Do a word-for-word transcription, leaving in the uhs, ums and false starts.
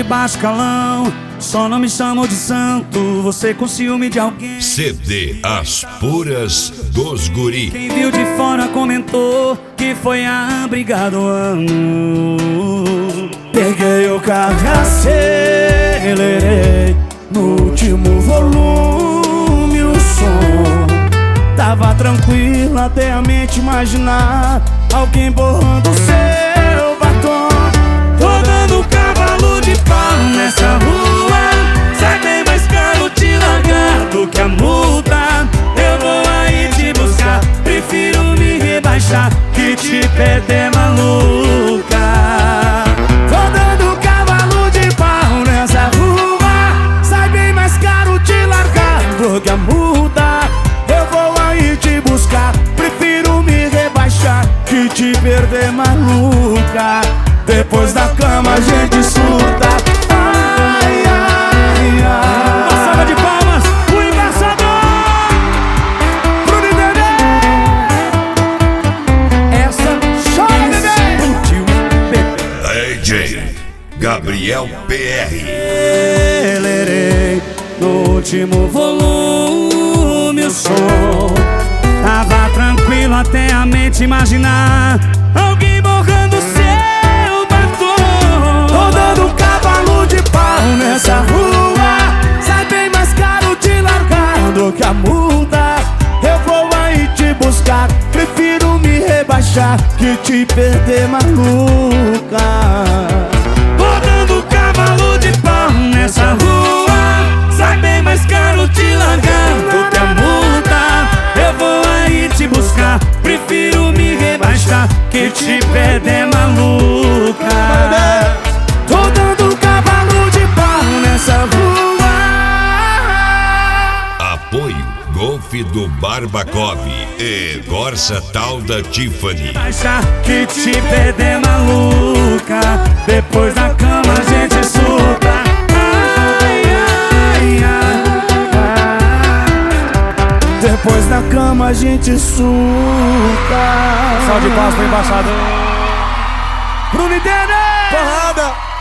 de baixo calão, só não me chamam de santo, você com ciúme de alguém. C D As Puras dos Guri. Quem viu de fora comentou que foi a briga do ano. Peguei o carro e acelerei no último volume o som. Tava tranquilo até a mente imaginar alguém borrando o seu batom. Tô dando cavalo de pau nessa rua, sai bem mais caro te largar do que a multa. Eu vou aí te buscar, prefiro me rebaixar que te perder, maluca. Tô dando cavalo de pau nessa rua, sai bem mais caro te largar do que a multa. Eu vou aí te buscar, prefiro me rebaixar que te perder, maluca. Depois da cama a gente surta. Ai, ai, ai. Uma salva de palmas, o embaixador Bruno e Dedé. Essa chora, bebê. Explodiu, bebê. D J Gabriel P R. Acelerei no último volume o som. Tava tranquilo até a mente imaginar alguém borrando seu batom. Tô dando cavalo de pau nessa rua, sai bem mais caro te largar do que a multa. Eu vou aí te buscar, prefiro me rebaixar que te perder, maluca. Tô dando cavalo de pau nessa rua, sai bem mais caro te largar do que a multa. Eu vou aí te buscar, prefiro me rebaixar que te perder, maluca. Tô dando cavalo de pau nessa rua. Apoio Golf do Barbacov e Corsa Tal da Tiffany. Baixa que te perder, maluca. Depois da cama a gente surta. Ai, ai, ai, ai. Depois da cama a gente surta. Salve de paz pro embaixador Bruno e Dedé. Porrada.